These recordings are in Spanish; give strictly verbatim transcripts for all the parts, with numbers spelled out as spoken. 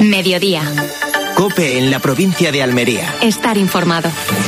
Mediodía. COPE en la provincia de Almería. Estar informado.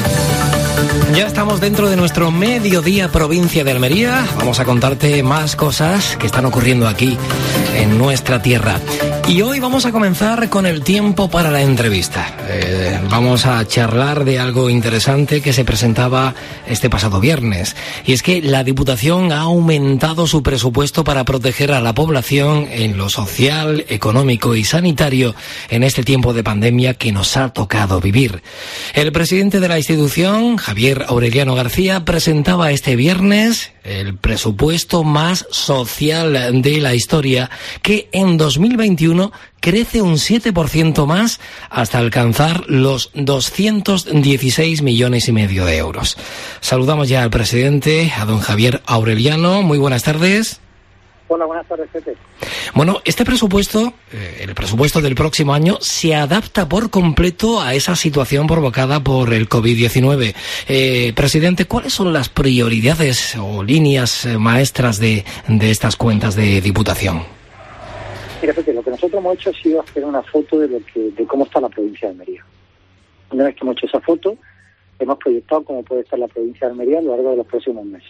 Ya estamos dentro de nuestro Mediodía Provincia de Almería. Vamos a contarte más cosas que están ocurriendo aquí en nuestra tierra. Y hoy vamos a comenzar con el tiempo para la entrevista. Eh, vamos a charlar de algo interesante que se presentaba este pasado viernes. Y es que la Diputación ha aumentado su presupuesto para proteger a la población en lo social, económico y sanitario en este tiempo de pandemia que nos ha tocado vivir. El presidente de la institución, Javier Aureliano García, presentaba este viernes el presupuesto más social de la historia, que en dos mil veintiuno crece un siete por ciento más hasta alcanzar los doscientos dieciséis millones y medio de euros. Saludamos ya al presidente, a don Javier Aureliano. Muy buenas tardes. Hola, buenas tardes, Pepe. Bueno, este presupuesto, eh, el presupuesto del próximo año, se adapta por completo a esa situación provocada por el covid diecinueve. Eh, presidente, ¿cuáles son las prioridades o líneas eh, maestras de, de estas cuentas de Diputación? Mira, Pepe, lo que nosotros hemos hecho ha sido hacer una foto de lo que, de cómo está la provincia de Almería. Una vez que hemos hecho esa foto, hemos proyectado cómo puede estar la provincia de Almería a lo largo de los próximos meses.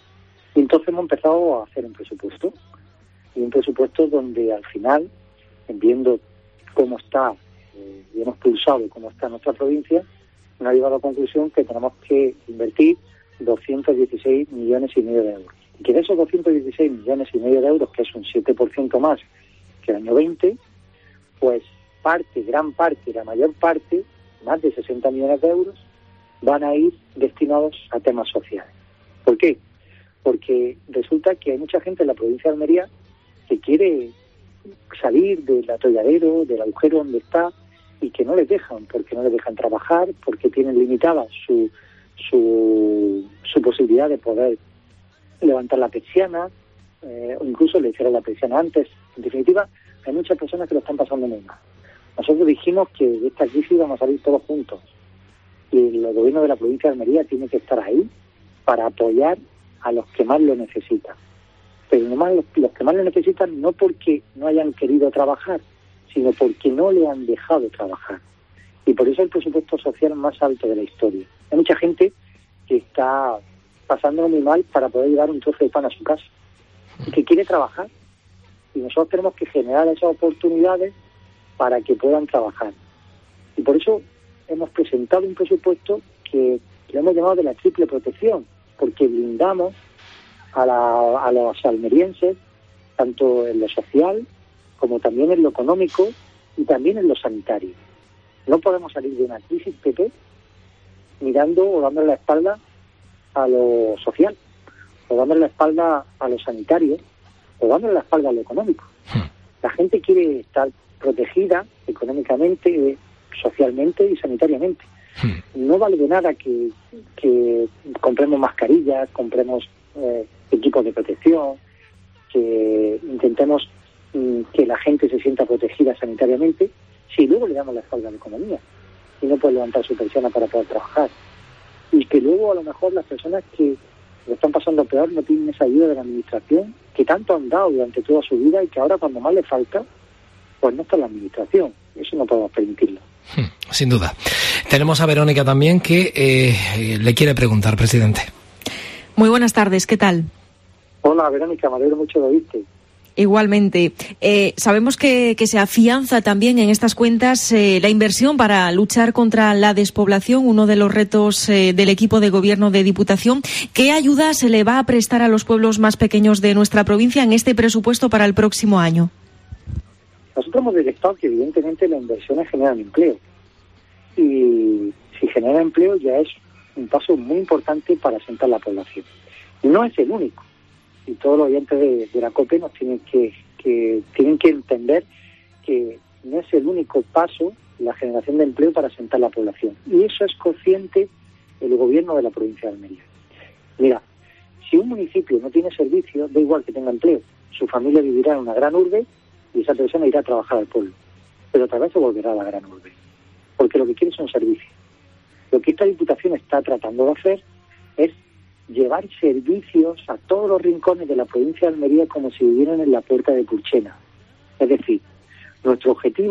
Y entonces hemos empezado a hacer un presupuesto, y un presupuesto donde al final, viendo cómo está, eh, y hemos pulsado cómo está nuestra provincia, nos ha llevado a la conclusión que tenemos que invertir doscientos dieciséis millones y medio de euros. Y que de esos doscientos dieciséis millones y medio de euros, que es un siete por ciento más que el año veinte, pues parte, gran parte, la mayor parte, más de sesenta millones de euros, van a ir destinados a temas sociales. ¿Por qué? Porque resulta que hay mucha gente en la provincia de Almería que quiere salir del atolladero, del agujero donde está, y que no les dejan, porque no les dejan trabajar, porque tienen limitada su, su, su posibilidad de poder levantar la persiana, eh, o incluso le hicieron la persiana antes. En definitiva, hay muchas personas que lo están pasando muy mal. Nosotros dijimos que de esta crisis vamos a salir todos juntos, y el gobierno de la provincia de Almería tiene que estar ahí para apoyar a los que más lo necesitan. Pero nomás los, los que más lo necesitan no porque no hayan querido trabajar, sino porque no le han dejado trabajar. Y por eso el presupuesto social más alto de la historia. Hay mucha gente que está pasándolo muy mal para poder llevar un trozo de pan a su casa y que quiere trabajar. Y nosotros tenemos que generar esas oportunidades para que puedan trabajar. Y por eso hemos presentado un presupuesto que lo hemos llamado de la triple protección, porque blindamos a, la, a los almerienses tanto en lo social como también en lo económico y también en lo sanitario. No podemos salir de una crisis, Pepe, mirando o dándole la espalda a lo social, o dándole la espalda a lo sanitario, o dándole la espalda a lo económico. La gente quiere estar protegida económicamente, socialmente y sanitariamente. No vale de nada que, que compremos mascarillas, compremos eh, equipos de protección, que intentemos mm, que la gente se sienta protegida sanitariamente, si luego le damos la espalda a la economía y no puede levantar su pensión para poder trabajar. Y que luego a lo mejor las personas que lo están pasando peor no tienen esa ayuda de la administración que tanto han dado durante toda su vida y que ahora cuando más le falta, pues no está en la administración. Eso no podemos permitirlo. Sin duda. Tenemos a Verónica también que eh, le quiere preguntar, presidente. Muy buenas tardes, ¿qué tal? Hola, Verónica, me alegro mucho de oírte. Igualmente. Eh, sabemos que, que se afianza también en estas cuentas eh, la inversión para luchar contra la despoblación, uno de los retos eh, del equipo de gobierno de Diputación. ¿Qué ayuda se le va a prestar a los pueblos más pequeños de nuestra provincia en este presupuesto para el próximo año? Nosotros hemos detectado que evidentemente las inversiones generan empleo. Y si genera empleo ya es un paso muy importante para asentar la población. No es el único. Y todos los oyentes de, de la COPE nos tienen que, que, tienen que entender que no es el único paso la generación de empleo para asentar la población. Y eso es consciente el gobierno de la provincia de Almería. Mira, si un municipio no tiene servicio, da igual que tenga empleo. Su familia vivirá en una gran urbe y esa persona irá a trabajar al pueblo. Pero otra vez se volverá a la gran urbe. Porque lo que quiere son servicios. Lo que esta Diputación está tratando de hacer es llevar servicios a todos los rincones de la provincia de Almería como si vivieran en la puerta de Purchena. Es decir, nuestro objetivo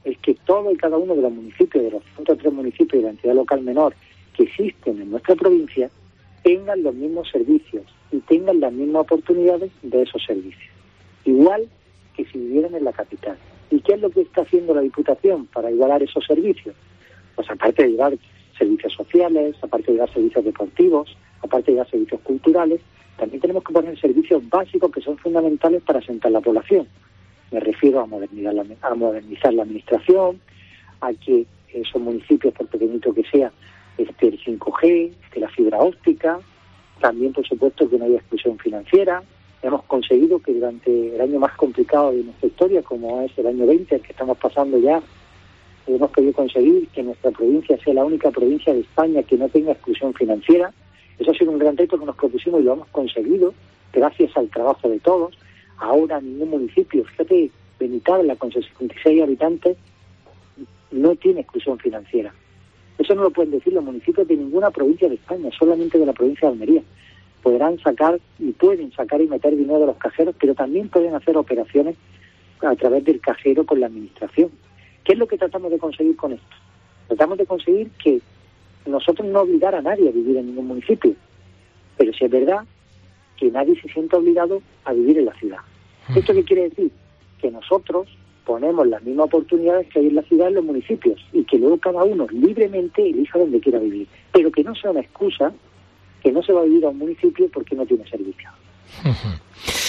es que todo y cada uno de los municipios, de los ciento tres municipios de la entidad local menor que existen en nuestra provincia, tengan los mismos servicios y tengan las mismas oportunidades de esos servicios. Igual que si vivieran en la capital. ¿Y qué es lo que está haciendo la Diputación para igualar esos servicios? Pues aparte de llevar servicios sociales, aparte de llevar servicios deportivos, aparte de llevar servicios culturales, también tenemos que poner servicios básicos que son fundamentales para asentar la población. Me refiero a modernizar la, a modernizar la administración, a que esos municipios, por pequeñito que sea, esté el cinco G, esté la fibra óptica, también, por supuesto, que no haya exclusión financiera. Hemos conseguido que durante el año más complicado de nuestra historia, como es el año veinte, el que estamos pasando ya, hemos podido conseguir que nuestra provincia sea la única provincia de España que no tenga exclusión financiera. Eso ha sido un gran reto que nos propusimos y lo hemos conseguido gracias al trabajo de todos. Ahora ningún municipio, fíjate, Benitabla, con sesenta y seis habitantes, no tiene exclusión financiera. Eso no lo pueden decir los municipios de ninguna provincia de España, solamente de la provincia de Almería. Podrán sacar y pueden sacar y meter dinero de los cajeros, pero también pueden hacer operaciones a través del cajero con la administración. ¿Qué es lo que tratamos de conseguir con esto? Tratamos de conseguir que nosotros no obligar a nadie a vivir en ningún municipio, pero si es verdad que nadie se sienta obligado a vivir en la ciudad. ¿Esto qué quiere decir? Que nosotros ponemos las mismas oportunidades que hay en la ciudad en los municipios y que luego cada uno libremente elija donde quiera vivir, pero que no sea una excusa que no se va a vivir a un municipio porque no tiene servicio. Uh-huh.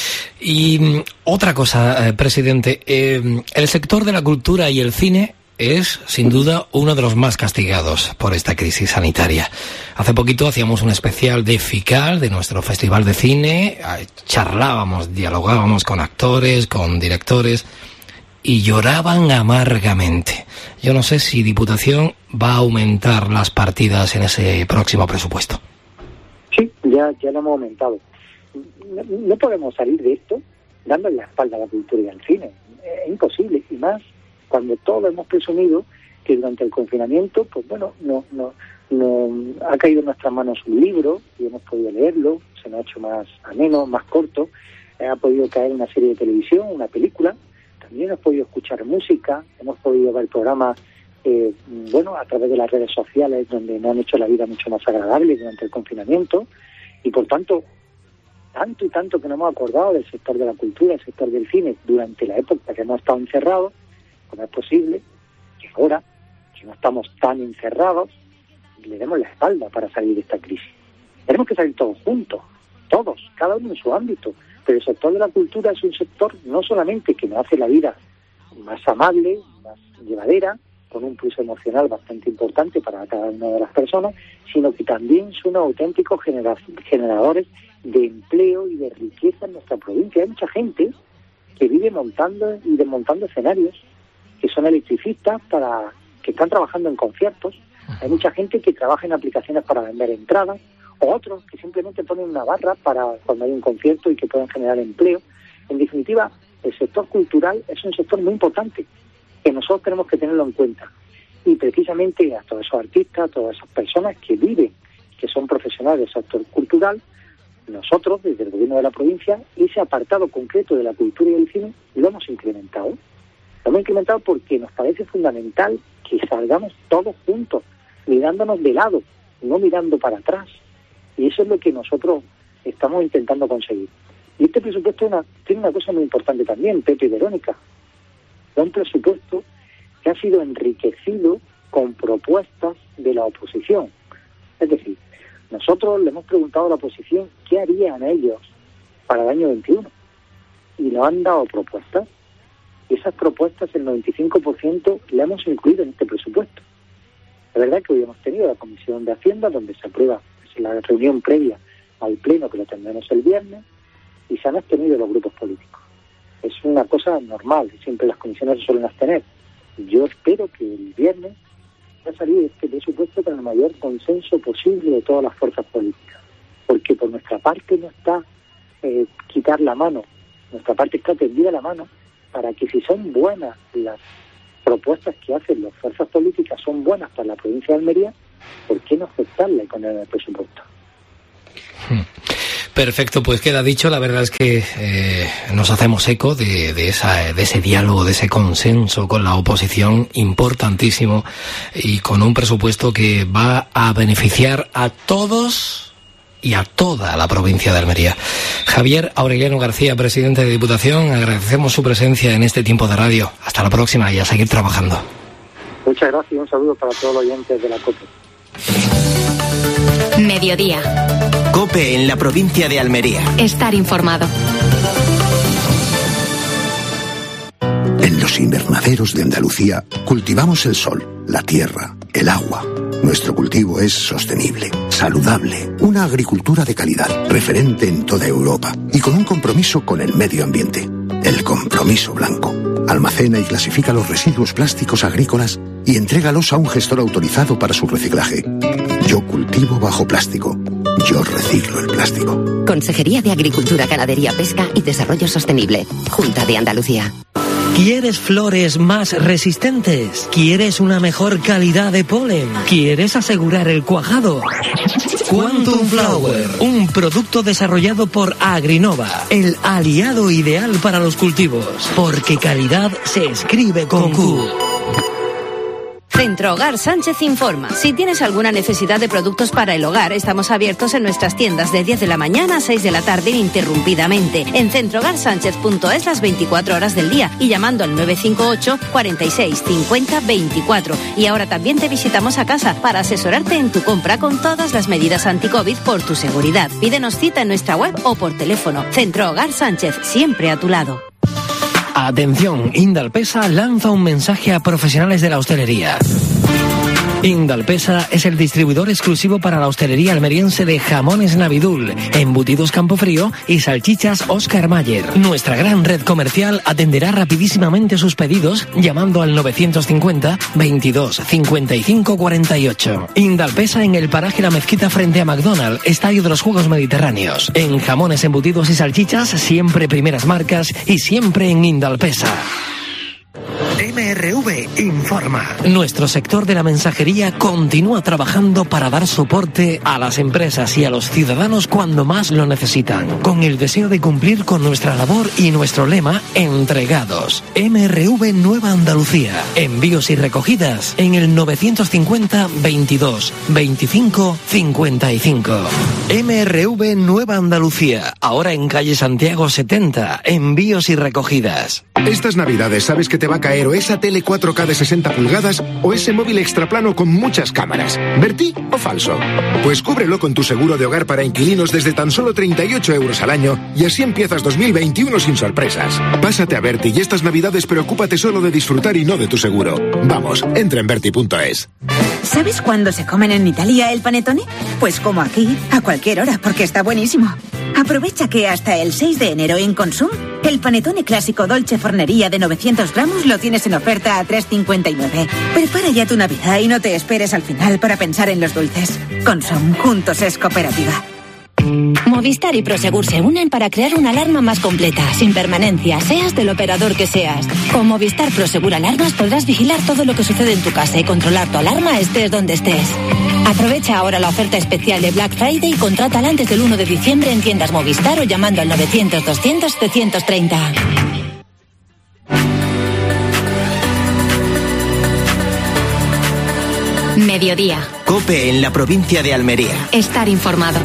Y otra cosa, eh, presidente, eh, el sector de la cultura y el cine es, sin duda, uno de los más castigados por esta crisis sanitaria. Hace poquito hacíamos un especial de FICAL, de nuestro Festival de Cine, charlábamos, dialogábamos con actores, con directores, y lloraban amargamente. Yo no sé si Diputación va a aumentar las partidas en ese próximo presupuesto. Sí, ya, ya lo hemos aumentado. No, no podemos salir de esto dándole la espalda a la cultura y al cine. Es imposible, y más cuando todos hemos presumido que durante el confinamiento, pues bueno, no, no, no ha caído en nuestras manos un libro y hemos podido leerlo, se nos ha hecho más ameno, más corto, ha podido caer una serie de televisión, una película, también hemos podido escuchar música, hemos podido ver programas, eh, bueno, a través de las redes sociales, donde nos han hecho la vida mucho más agradable durante el confinamiento, y por tanto, tanto y tanto que nos hemos acordado del sector de la cultura, del sector del cine, durante la época que hemos estado encerrados. ¿Cómo es posible que ahora, que no estamos tan encerrados, le demos la espalda para salir de esta crisis? Tenemos que salir todos juntos, todos, cada uno en su ámbito, pero el sector de la cultura es un sector no solamente que nos hace la vida más amable, más llevadera, con un plus emocional bastante importante para cada una de las personas, sino que también son auténticos genera- generadores de empleo y de riqueza en nuestra provincia. Hay mucha gente que vive montando y desmontando escenarios, que son electricistas, para que están trabajando en conciertos. Hay mucha gente que trabaja en aplicaciones para vender entradas, o otros que simplemente ponen una barra para cuando hay un concierto y que pueden generar empleo. En definitiva, el sector cultural es un sector muy importante, que nosotros tenemos que tenerlo en cuenta. Y precisamente a todos esos artistas, a todas esas personas que viven, que son profesionales del sector cultural, nosotros, desde el gobierno de la provincia, ese apartado concreto de la cultura y el cine, lo hemos incrementado. Lo hemos incrementado porque nos parece fundamental que salgamos todos juntos, mirándonos de lado, no mirando para atrás. Y eso es lo que nosotros estamos intentando conseguir. Y este presupuesto una, tiene una cosa muy importante también, Pepe y Verónica. Es un presupuesto que ha sido enriquecido con propuestas de la oposición. Es decir, nosotros le hemos preguntado a la oposición qué harían ellos para el año veintiuno. Y nos han dado propuestas. Y esas propuestas, el noventa y cinco por ciento, las hemos incluido en este presupuesto. La verdad es que hoy hemos tenido la Comisión de Hacienda, donde se aprueba es la reunión previa al Pleno, que lo tendremos el viernes, y se han abstenido los grupos políticos. Es una cosa normal, siempre las comisiones se suelen abstener. Yo espero que el viernes va a salir este presupuesto con el mayor consenso posible de todas las fuerzas políticas, porque por nuestra parte no está eh, quitar la mano, nuestra parte está tendida la mano para que, si son buenas las propuestas que hacen las fuerzas políticas, son buenas para la provincia de Almería, ¿por qué no aceptarla con el presupuesto? Hmm. Perfecto, pues queda dicho. La verdad es que eh, nos hacemos eco de, de, esa, de ese diálogo, de ese consenso con la oposición importantísimo y con un presupuesto que va a beneficiar a todos y a toda la provincia de Almería. Javier Aureliano García, presidente de Diputación, agradecemos su presencia en este tiempo de radio. Hasta la próxima y a seguir trabajando. Muchas gracias y un saludo para todos los oyentes de la COPE. Mediodía. COPE en la provincia de Almería. Estar informado. En los invernaderos de Andalucía cultivamos el sol, la tierra, el agua. Nuestro cultivo es sostenible, saludable, una agricultura de calidad, referente en toda Europa y con un compromiso con el medio ambiente. El Compromiso Blanco. Almacena y clasifica los residuos plásticos agrícolas y entrégalos a un gestor autorizado para su reciclaje. Yo cultivo bajo plástico. Yo reciclo el plástico. Consejería de Agricultura, Ganadería, Pesca y Desarrollo Sostenible. Junta de Andalucía. ¿Quieres flores más resistentes? ¿Quieres una mejor calidad de polen? ¿Quieres asegurar el cuajado? Quantum Flower, un producto desarrollado por Agrinova, el aliado ideal para los cultivos, porque calidad se escribe con Q. Centro Hogar Sánchez informa. Si tienes alguna necesidad de productos para el hogar, estamos abiertos en nuestras tiendas de diez de la mañana a seis de la tarde ininterrumpidamente. En centro hogar sánchez punto es las veinticuatro horas del día y llamando al nueve cinco ocho, cuarenta y seis, cincuenta, veinticuatro. Y ahora también te visitamos a casa para asesorarte en tu compra con todas las medidas anti-COVID por tu seguridad. Pídenos cita en nuestra web o por teléfono. Centro Hogar Sánchez, siempre a tu lado. Atención, Indalpesa lanza un mensaje a profesionales de la hostelería. Indalpesa es el distribuidor exclusivo para la hostelería almeriense de jamones Navidul, embutidos Campofrío y salchichas Oscar Mayer. Nuestra gran red comercial atenderá rapidísimamente sus pedidos llamando al novecientos cincuenta, veintidós, cincuenta y cinco, cuarenta y ocho. Indalpesa en el paraje La Mezquita frente a McDonald's, Estadio de los Juegos Mediterráneos. En jamones, embutidos y salchichas, siempre primeras marcas y siempre en Indalpesa. M R V informa. Nuestro sector de la mensajería continúa trabajando para dar soporte a las empresas y a los ciudadanos cuando más lo necesitan, con el deseo de cumplir con nuestra labor y nuestro lema, entregados. M R V Nueva Andalucía. Envíos y recogidas en el novecientos cincuenta, veintidós, veinticinco, cincuenta y cinco. M R V Nueva Andalucía. Ahora en calle Santiago setenta. Envíos y recogidas. Estas navidades sabes que te va a caer o esa tele cuatro K de sesenta pulgadas o ese móvil extraplano con muchas cámaras. ¿Verti o falso? Pues cúbrelo con tu seguro de hogar para inquilinos desde tan solo treinta y ocho euros al año y así empiezas dos mil veintiuno sin sorpresas. Pásate a Verti y estas navidades preocúpate solo de disfrutar y no de tu seguro. Vamos, entra en verti punto es. ¿Sabes cuándo se comen en Italia el panettone? Pues como aquí, a cualquier hora, porque está buenísimo. Aprovecha que hasta el seis de enero en Consum, el panettone clásico Dolce Fornería de novecientos gramos lo tienes en oferta a tres cincuenta y nueve. Prepara ya tu Navidad y no te esperes al final para pensar en los dulces. Consum, juntos es cooperativa. Movistar y Prosegur se unen para crear una alarma más completa, sin permanencia, seas del operador que seas. Con Movistar Prosegur Alarmas podrás vigilar todo lo que sucede en tu casa y controlar tu alarma estés donde estés. Aprovecha ahora la oferta especial de Black Friday y contrátala antes del uno de diciembre en tiendas Movistar o llamando al novecientos, doscientos, setecientos treinta. Mediodía. COPE en la provincia de Almería. Estar informado.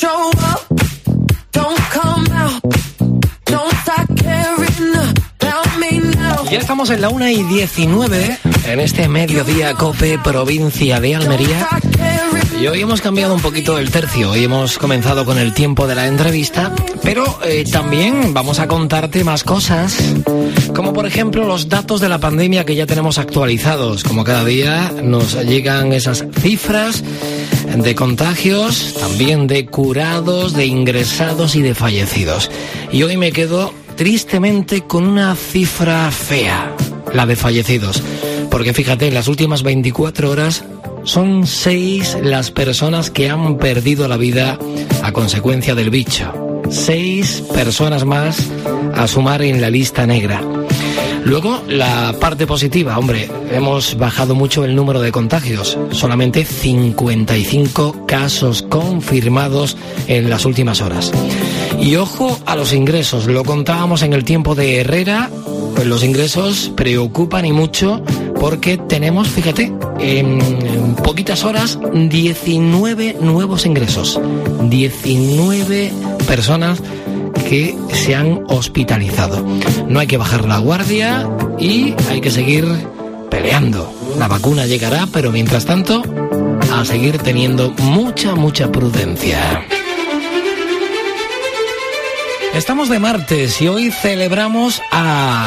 Ya estamos en la una y diecinueve en este mediodía COPE provincia de Almería. Y hoy hemos cambiado un poquito el tercio. Hoy hemos comenzado con el tiempo de la entrevista, pero eh, también vamos a contarte más cosas, como por ejemplo los datos de la pandemia que ya tenemos actualizados. Como cada día nos llegan esas cifras de contagios, también de curados, de ingresados y de fallecidos. Y hoy me quedo tristemente con una cifra fea, la de fallecidos. Porque fíjate, en las últimas veinticuatro horas son seis las personas que han perdido la vida a consecuencia del bicho. Seis personas más a sumar en la lista negra. Luego, la parte positiva, hombre, hemos bajado mucho el número de contagios, solamente cincuenta y cinco casos confirmados en las últimas horas. Y ojo a los ingresos, lo contábamos en el tiempo de Herrera, pues los ingresos preocupan y mucho porque tenemos, fíjate, en poquitas horas diecinueve nuevos ingresos, diecinueve personas que se han hospitalizado. No hay que bajar la guardia y hay que seguir peleando. La vacuna llegará, pero mientras tanto, a seguir teniendo mucha, mucha prudencia. Estamos de martes y hoy celebramos a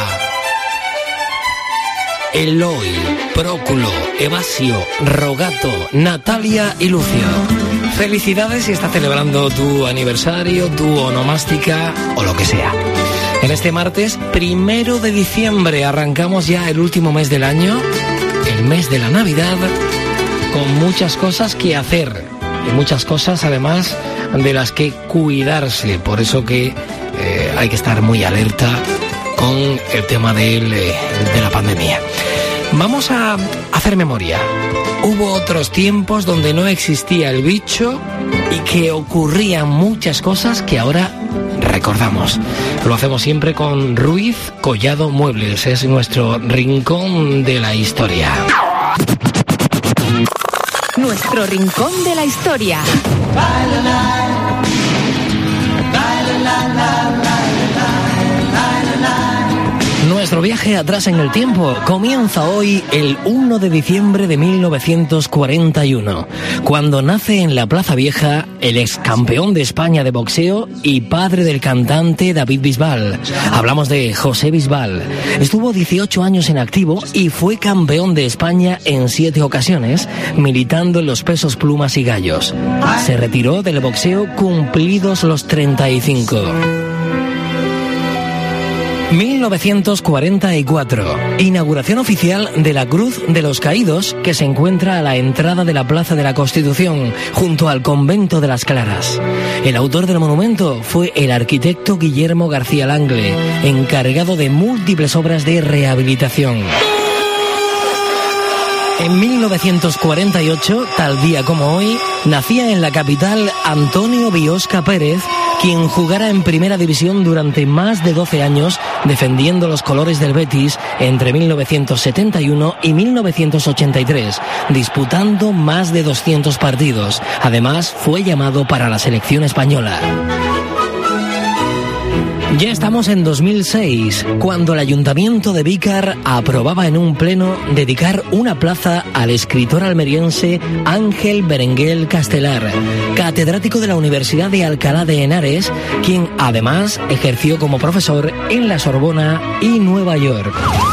Eloy, Próculo, Evasio, Rogato, Natalia y Lucio. Felicidades si estás celebrando tu aniversario, tu onomástica o lo que sea. En este martes, primero de diciembre, arrancamos ya el último mes del año, el mes de la Navidad, con muchas cosas que hacer y muchas cosas además de las que cuidarse. Por eso que eh, hay que estar muy alerta con el tema del, eh, de la pandemia. Vamos a hacer memoria. Hubo otros tiempos donde no existía el bicho y que ocurrían muchas cosas que ahora recordamos. Lo hacemos siempre con Ruiz Collado Muebles. Es nuestro rincón de la historia. Nuestro rincón de la historia. Nuestro viaje atrás en el tiempo comienza hoy el uno de diciembre de mil novecientos cuarenta y uno, cuando nace en la Plaza Vieja el ex campeón de España de boxeo y padre del cantante David Bisbal. Hablamos de José Bisbal. Estuvo dieciocho años en activo y fue campeón de España en siete ocasiones, militando en los pesos plumas y gallos. Se retiró del boxeo cumplidos los treinta y cinco. mil novecientos cuarenta y cuatro. Inauguración oficial de la Cruz de los Caídos, que se encuentra a la entrada de la Plaza de la Constitución, junto al Convento de las Claras. El autor del monumento fue el arquitecto Guillermo García Langle, encargado de múltiples obras de rehabilitación. En mil novecientos cuarenta y ocho, tal día como hoy, nacía en la capital Antonio Biosca Pérez, quien jugara en Primera División durante más de doce años, defendiendo los colores del Betis entre mil novecientos setenta y uno y mil novecientos ochenta y tres, disputando más de doscientos partidos. Además, fue llamado para la selección española. Ya estamos en dos mil seis, cuando el Ayuntamiento de Vícar aprobaba en un pleno dedicar una plaza al escritor almeriense Ángel Berenguel Castelar, catedrático de la Universidad de Alcalá de Henares, quien además ejerció como profesor en la Sorbona y Nueva York.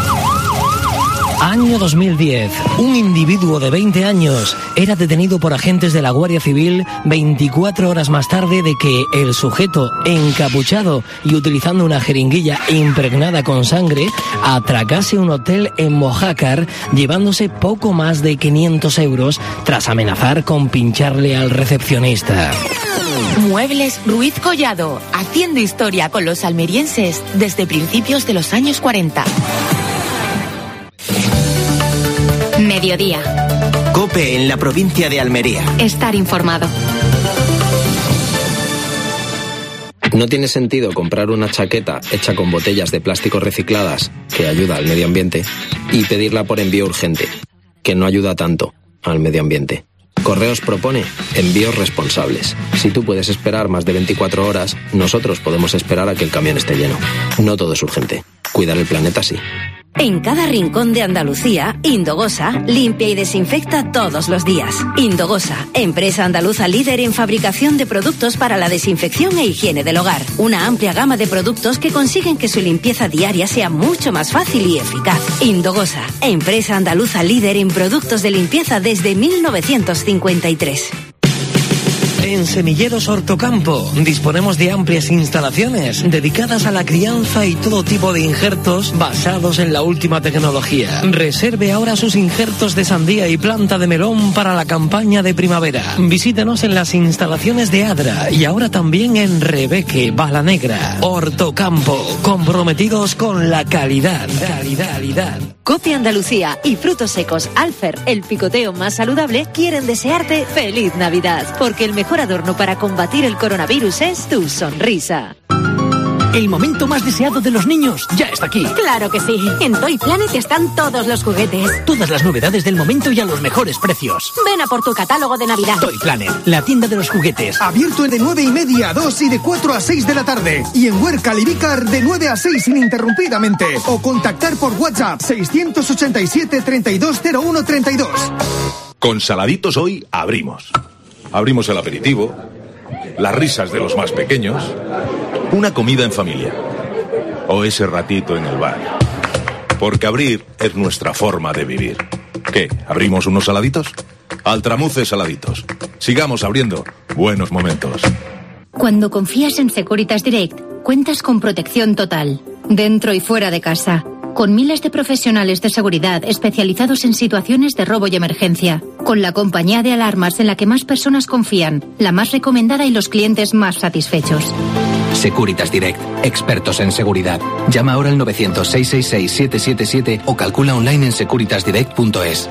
Año dos mil diez. Un individuo de veinte años era detenido por agentes de la Guardia Civil veinticuatro horas más tarde de que el sujeto, encapuchado y utilizando una jeringuilla impregnada con sangre, atracase un hotel en Mojácar, llevándose poco más de quinientos euros tras amenazar con pincharle al recepcionista. Muebles Ruiz Collado, haciendo historia con los almerienses desde principios de los años cuarenta. Mediodía. COPE en la provincia de Almería. Estar informado. No tiene sentido comprar una chaqueta hecha con botellas de plástico recicladas, que ayuda al medio ambiente, y pedirla por envío urgente, que no ayuda tanto al medio ambiente. Correos propone envíos responsables. Si tú puedes esperar más de veinticuatro horas, nosotros podemos esperar a que el camión esté lleno. No todo es urgente. Cuidar el planeta sí. En cada rincón de Andalucía, Indogosa limpia y desinfecta todos los días. Indogosa, empresa andaluza líder en fabricación de productos para la desinfección e higiene del hogar. Una amplia gama de productos que consiguen que su limpieza diaria sea mucho más fácil y eficaz. Indogosa, empresa andaluza líder en productos de limpieza desde mil novecientos cincuenta y tres. En Semilleros Hortocampo disponemos de amplias instalaciones dedicadas a la crianza y todo tipo de injertos basados en la última tecnología. Reserve ahora sus injertos de sandía y planta de melón para la campaña de primavera. Visítenos en las instalaciones de Adra y ahora también en Rebeque, Balanegra. Hortocampo, comprometidos con la calidad. Calidad, calidad. Cope Andalucía y Frutos Secos Alfer, el picoteo más saludable, quieren desearte feliz Navidad, porque el mejor adorno para combatir el coronavirus es tu sonrisa. El momento más deseado de los niños ya está aquí. Claro que sí. En Toy Planet están todos los juguetes. Todas las novedades del momento y a los mejores precios. Ven a por tu catálogo de Navidad. Toy Planet, la tienda de los juguetes. Abierto de nueve y media a dos y de cuatro a seis de la tarde. Y en Huerca Livícar de nueve a seis ininterrumpidamente. O contactar por WhatsApp seiscientos ochenta y siete, treinta y dos cero uno, treinta y dos. Con Saladitos hoy abrimos. Abrimos el aperitivo, las risas de los más pequeños, una comida en familia o ese ratito en el bar. Porque abrir es nuestra forma de vivir. ¿Qué? ¿Abrimos unos saladitos? Altramuces Saladitos. Sigamos abriendo buenos momentos. Cuando confías en Securitas Direct, cuentas con protección total, dentro y fuera de casa. Con miles de profesionales de seguridad especializados en situaciones de robo y emergencia. Con la compañía de alarmas en la que más personas confían, la más recomendada y los clientes más satisfechos. Securitas Direct, expertos en seguridad. Llama ahora al novecientos, seiscientos sesenta y seis, siete siete siete o calcula online en securitas direct punto es.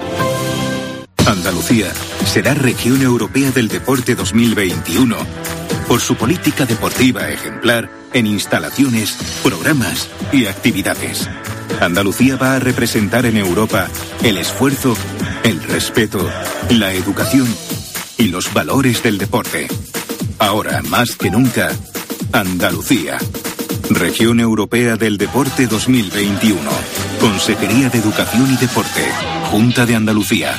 Andalucía será Región Europea del Deporte dos mil veintiuno por su política deportiva ejemplar en instalaciones, programas y actividades. Andalucía va a representar en Europa el esfuerzo, el respeto, la educación y los valores del deporte. Ahora, más que nunca, Andalucía. Región Europea del Deporte dos mil veintiuno. Consejería de Educación y Deporte. Junta de Andalucía.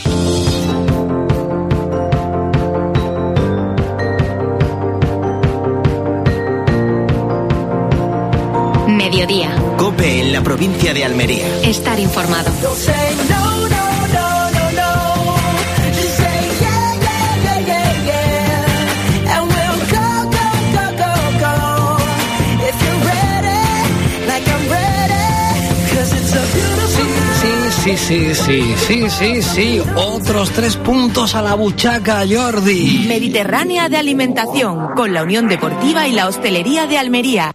Mediodía. COPE en la provincia de Almería. Estar informado. Sí, sí, sí, sí, sí, sí. Otros tres puntos a la buchaca, Jordi. Mediterránea de alimentación, con la Unión Deportiva y la Hostelería de Almería.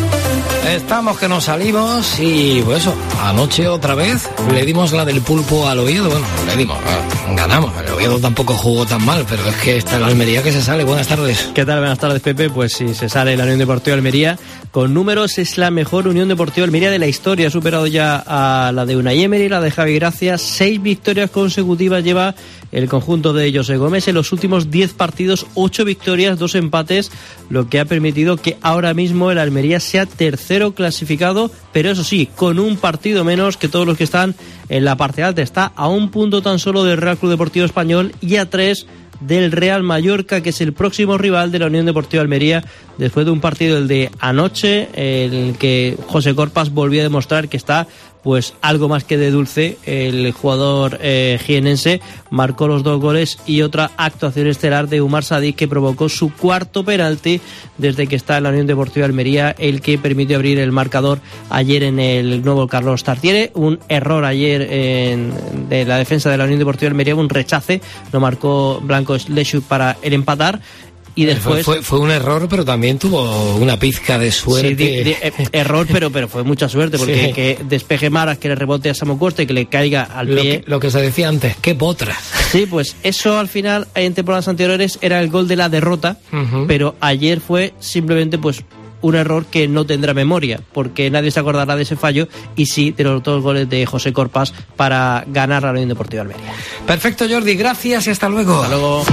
Estamos que nos salimos y pues eso, anoche otra vez le dimos la del pulpo al Oviedo. Bueno, le dimos, ganamos. El Oviedo tampoco jugó tan mal, pero es que está la Almería que se sale. Buenas tardes. ¿Qué tal? Buenas tardes, Pepe. Pues sí, se sale la Unión Deportiva Almería. Con números es la mejor Unión Deportiva Almería de la historia. Ha superado ya a la de Unai Emery, la de Javi Gracia. Seis victorias consecutivas lleva el conjunto de José Gómez. En los últimos diez partidos, ocho victorias, dos empates, lo que ha permitido que ahora mismo el Almería sea tercero clasificado, pero eso sí, con un partido menos que todos los que están en la parte alta. Está a un punto tan solo del Real Club Deportivo Español y a tres del Real Mallorca, que es el próximo rival de la Unión Deportiva Almería, después de un partido, el de anoche, en el que José Corpas volvió a demostrar que está pues algo más que de dulce. El jugador eh, jienense marcó los dos goles y otra actuación estelar de Umar Sadik, que provocó su cuarto penalti desde que está en la Unión Deportiva Almería, el que permitió abrir el marcador ayer en el nuevo Carlos Tartiere. Un error ayer en, de la defensa de la Unión Deportiva Almería, un rechace, lo marcó Blanco Lechuk para el empatar. Y después fue, fue, fue un error, pero también tuvo una pizca de suerte. Sí, di, di, error, pero pero fue mucha suerte, porque sí. Que despeje Maras, que le rebote a Samu Costa y que le caiga al lo pie. Que, lo que se decía antes, qué potra. Sí, pues eso al final, en temporadas anteriores, era el gol de la derrota, uh-huh. Pero ayer fue simplemente pues un error que no tendrá memoria, porque nadie se acordará de ese fallo, y sí de los dos goles de José Corpas para ganar la Unión Deportiva Almería. Perfecto, Jordi, gracias y hasta luego. Hasta luego.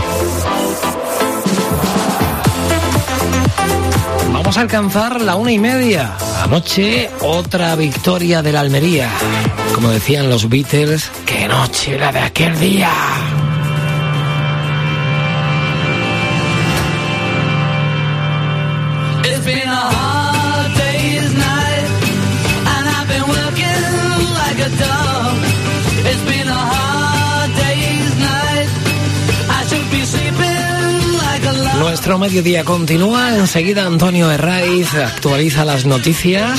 Vamos a alcanzar la una y media. Anoche, otra victoria de la Almería. Como decían los Beatles, ¡qué noche la de aquel día! It's been a hard day's night, and I've been working like a dog. It's been a hard day's night, I should be sleeping like a log. Nuestro nuestro mediodía continúa. Enseguida Antonio Herraiz actualiza las noticias.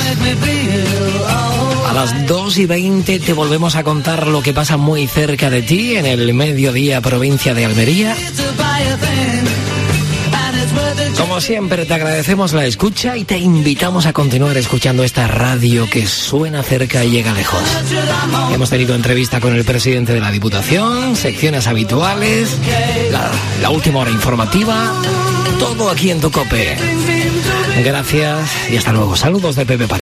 A las dos y veinte te volvemos a contar lo que pasa muy cerca de ti en el mediodía provincia de Almería. Como siempre, te agradecemos la escucha y te invitamos a continuar escuchando esta radio que suena cerca y llega lejos. Hemos tenido entrevista con el presidente de la Diputación, secciones habituales, la, la última hora informativa, todo aquí en tu COPE. Gracias y hasta luego. Saludos de Pepe Paz.